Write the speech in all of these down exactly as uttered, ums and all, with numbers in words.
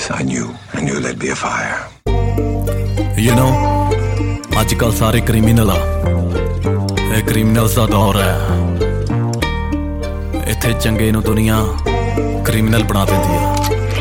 I knew. I knew there'd be a fire. You know, ਅੱਜ-ਕੱਲ ਸਾਰੇ criminal ਆ, ਇਹ ਕ੍ਰਿਮੀਨਲਸ ਦਾ ਦੌਰ ਹੈ। ਇੱਥੇ ਚੰਗੇ ਨੂੰ ਦੁਨੀਆ ਕ੍ਰਿਮੀਨਲ ਬਣਾ ਦਿੰਦੀ ਆ।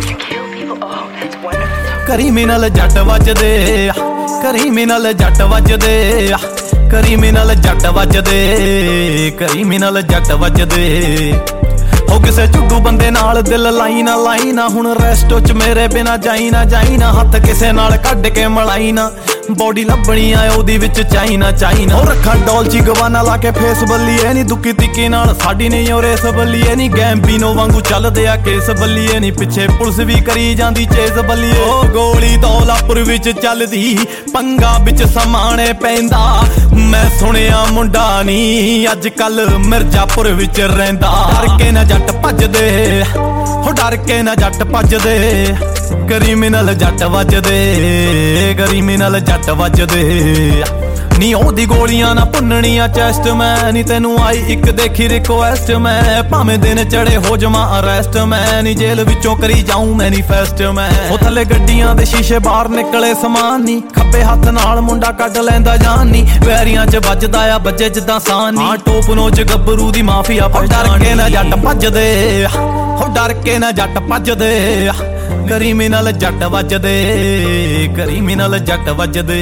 ਕ੍ਰਿਮੀਨਲ ਜੱਟ ਵੱਜਦੇ, ਕ੍ਰਿਮੀਨਲ ਜੱਟ ਵੱਜਦੇ, ਕ੍ਰਿਮੀਨਲ ਜੱਟ ਵੱਜਦੇ, ਕ੍ਰਿਮੀਨਲ ਜੱਟ ਵੱਜਦੇ। ਹੋ ਕਿਸੇ ਝੁੱਡੂ ਬੰਦੇ ਨਾਲ ਦਿਲ ਲਾਈ ਨਾ ਲਾਈ ਨਾ, ਹੁਣ ਰੈਸਟੋ ਚ ਮੇਰੇ ਬਿਨਾ ਜਾਈ ਨਾ ਜਾਈ ਨਾ, ਹੱਥ ਕਿਸੇ ਨਾਲ ਕੱਢ ਕੇ ਮਲਾਈ ਨਾ, ਬੋਡੀ ਲੱਭਣੀ ਆ ਉਹਦੀ ਵਿੱਚ ਚਾਈਨਾ ਚਾਈਨਾ। ਉਹ ਰੱਖਾਂ ਡੋਲਚੀ ਗਵਾਨਾ ਲਾ ਕੇ ਫੇਸ ਬੱਲੀਏ ਨੀ, ਦੁੱਕੀ ਤਿੱਕੀ ਨਾਲ ਸਾਡੀ ਨਹੀਂ ਉਹ ਰੇਸ ਬੱਲੀਏ ਨੀ, ਗੈਂਬੀਨੋ ਵਾਂਗੂ ਚੱਲਦੇ ਆ ਕੇਸ ਬੱਲੀਏ ਨੀ, ਪਿੱਛੇ ਪੁਲਿਸ ਵੀ ਕਰੀ ਜਾਂਦੀ ਚੇਜ਼ ਬੱਲੀਏ। ਉਹ ਗੋਲੀ ਦੌਲਾਪੁਰ ਵਿੱਚ ਚੱਲਦੀ, ਪੰਗਾ ਵਿੱਚ ਸਮਾਣੇ ਪੈਂਦਾ, ਮੈਂ ਸੁਣਿਆ ਮੁੰਡਾ ਨੀ ਅੱਜ ਕੱਲ ਮਿਰਜ਼ਾਪੁਰ ਵਿੱਚ ਰਹਿੰਦਾ। ਡਰ ਕੇ ਨਾ ਜੱਟ ਭੱਜਦੇ, ਹੋ ਡਰ ਕੇ ਨਾ ਜੱਟ ਭੱਜਦੇ, ਕ੍ਰਿਮੀਨਲ ਜੱਟ ਵੱਜਦੇ, ਕ੍ਰਿਮੀਨਲ ਜੱਟ ਵੱਜਦੇ। ਨੀ ਉਹਦੀ ਗੋਲੀਆਂ ਨਾ ਭੁੰਨਣੀਆਂ ਚੈਸਟ ਮੈਂ, ਨੀ ਤੈਨੂੰ ਆਈ ਇੱਕ ਦੇਖੀ ਰਿਕੁਐਸਟ ਮੈਂ, ਭਾਵੇਂ ਦਿਨ ਚੜੇ ਹੋ ਜਾਵਾਂ ਅਰੈਸਟ ਮੈਂ, ਨੀ ਜੇਲ੍ਹ ਵਿੱਚੋਂ ਕਰੀ ਜਾਊਂ ਮੈਨੀਫੈਸਟ ਮੈਂ। ਉਹ ਥੱਲੇ ਗੱਡੀਆਂ ਦੇ ਸ਼ੀਸ਼ੇ ਬਾਹਰ ਨਿਕਲੇ ਸਮਾਨ ਨੀ, ਖੱਬੇ ਹੱਥ ਨਾਲ ਮੁੰਡਾ ਕੱਢ ਲੈਂਦਾ ਜਾਨ ਨੀ, ਵੈਰੀਆਂ ਚ ਵੱਜਦਾ ਆ ਬੱਜੇ ਜਿੱਦਾਂ ਸਾਨ ਨੀ, ਟੋਪ ਨੋਚ ਗੱਭਰੂ ਦੀ ਮਾਫੀਆ ਡਰ ਕੇ ਨਾ ਜੱਟ ਭੱਜਦੇ, ਹੋ ਡਰ ਕੇ ਨਾ ਜੱਟ ਭੱਜਦੇ, ਕ੍ਰਿਮੀਨਲ ਜੱਟ ਵੱਜਦੇ, ਕ੍ਰਿਮੀਨਲ ਜੱਟ ਵੱਜਦੇ।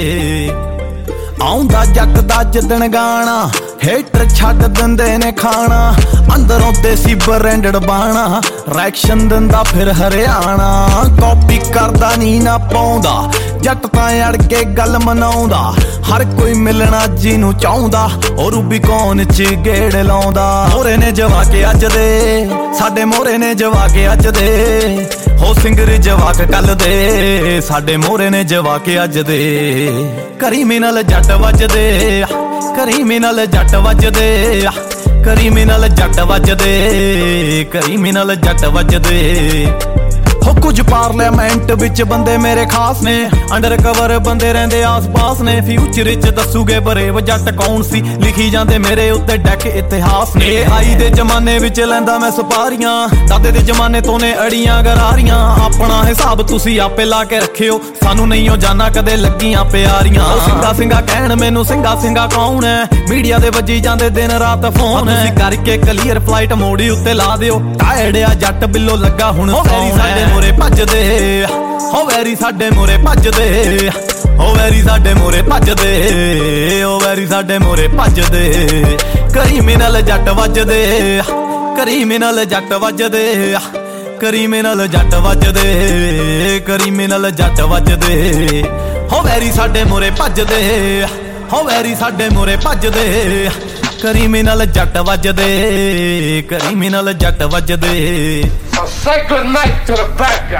ਆਉਂਦਾ ਜੱਟ ਦਾ ਜਿੱਦਣ ਗਾਣਾ, ਹੇਟਰ ਛੱਡ ਦਿੰਦੇ ਨੇ ਖਾਣਾ, ਅੰਦਰੋਂ ਦੇਸੀ ਬ੍ਰਾਂਡਡ ਬਾਣਾ, ਰੈਕਸ਼ਨ ਦਿੰਦਾ ਫਿਰ ਹਰਿਆਣਾ, ਕਾਪੀ ਕਰਦਾ ਨੀ ਨਾ ਪਾਉਂਦਾ, ਜੱਟ ਤਾਂ ਅੜ ਕੇ ਗੱਲ ਮਨਾਉਂਦਾ, ਹਰ ਕੋਈ ਮਿਲਣਾ ਜਿਹਨੂੰ ਚਾਹੁੰਦਾ, ਉਹ ਰੂਬੀਕੌਨ ਚ ਗੇੜ ਲਾਉਂਦਾ। ਮੋਰੇ ਨੇ ਜਵਾਕ ਅੱਜ ਦੇ, ਸਾਡੇ ਮੋਰੇ ਨੇ ਜਵਾਕ ਅੱਜ ਦੇ, ਹੋ ਸਿੰਗਰ ਜਵਾਕ ਕੱਲ ਦੇ, ਸਾਡੇ ਮੋਰੇ ਨੇ ਜਵਾਕ ਅੱਜ ਦੇ। ਕ੍ਰਿਮੀਨਲ ਜੱਟ ਵੱਜਦੇ, ਕ੍ਰਿਮੀਨਲ ਜੱਟ ਵੱਜਦੇ, ਕ੍ਰਿਮੀਨਲ ਜੱਟ ਵੱਜਦੇ, ਕ੍ਰਿਮੀਨਲ ਜੱਟ ਵੱਜਦੇ। ਹੋ ਕੁਝ ਪਾਰਲੀਮੈਂਟ ਵਿੱਚ ਬੰਦੇ ਮੇਰੇ ਖਾਸ ਨੇ, ਅੰਡਰ ਕਵਰ ਬੰਦੇ ਰਹਿੰਦੇ ਆਸ ਪਾਸ ਨੇ, ਫਿਊਚਰ ਵਿੱਚ ਦੱਸੂਗੇ ਬਰੇਵ ਜੱਟ ਕੌਣ ਸੀ, ਲਿਖੀ ਜਾਂਦੇ ਮੇਰੇ ਉੱਤੇ ਡੈਕ ਇਤਿਹਾਸ ਨੇ। ਆਈ ਦੇ ਜ਼ਮਾਨੇ ਵਿੱਚ ਲੈਂਦਾ ਮੈਂ ਸੁਪਾਰੀਆਂ, ਦਾਦੇ ਦੇ ਜ਼ਮਾਨੇ ਤੋਂ ਨੇ ਅੜੀਆਂ ਗਰਾਰੀਆਂ, ਆਪਣਾ ਹਿਸਾਬ ਤੁਸੀਂ ਆਪੇ ਲਾ ਕੇ ਰੱਖਿਓ, ਸਾਨੂੰ ਨਹੀਂ ਉਹ ਜਾਨਾ ਕਦੇ ਲੱਗੀਆਂ ਪਿਆਰੀਆਂ। ਸਿੰਘਾ ਸਿੰਘਾ ਕਹਿਣ ਮੈਨੂੰ ਸਿੰਘਾ ਸਿੰਘਾ ਕੌਣ ਹੈ, ਮੀਡੀਆ ਦੇ ਵੱਜੀ ਜਾਂਦੇ ਦਿਨ ਰਾਤ ਫੋਨ, ਤੁਸੀਂ ਕਰਕੇ ਕਲੀਅਰ ਫਲਾਈਟ ਮੋੜੀ ਉੱਤੇ ਲਾ ਦਿਓ, ਟਾਇਰਡ ਆ ਜੱਟ ਬਿੱਲੋ ਲੱਗਾ ਹੁਣ ਸਾਡੇ ਮੋਰੇ ਭੱਜਦੇ, ਹੋ ਵੈਰੀ ਸਾਡੇ ਮੋਰੇ ਭੱਜਦੇ, ਹੋ ਵੈਰੀ ਸਾਡੇ ਮੋਰੇ ਭੱਜਦੇ, ਹੋ ਵੈਰੀ ਸਾਡੇ ਮੋਰੇ ਭੱਜਦੇ। ਕ੍ਰਿਮੀਨਲ ਜੱਟ ਵੱਜਦੇ, ਕ੍ਰਿਮੀਨਲ ਜੱਟ ਵੱਜਦੇ, ਕ੍ਰਿਮੀਨਲ ਜੱਟ ਵੱਜਦੇ, ਕ੍ਰਿਮੀਨਲ ਜੱਟ ਵੱਜਦੇ। ਹੋ ਵੈਰੀ ਸਾਡੇ ਮੋਰੇ ਭੱਜਦੇ, ਹੋ ਵੈਰੀ ਸਾਡੇ ਮੋਰੇ ਭੱਜਦੇ, ਕ੍ਰਿਮੀਨਲ ਜੱਟ ਵੱਜਦੇ, ਕ੍ਰਿਮੀਨਲ ਜੱਟ ਵੱਜਦੇ। So say good night to the bad guy.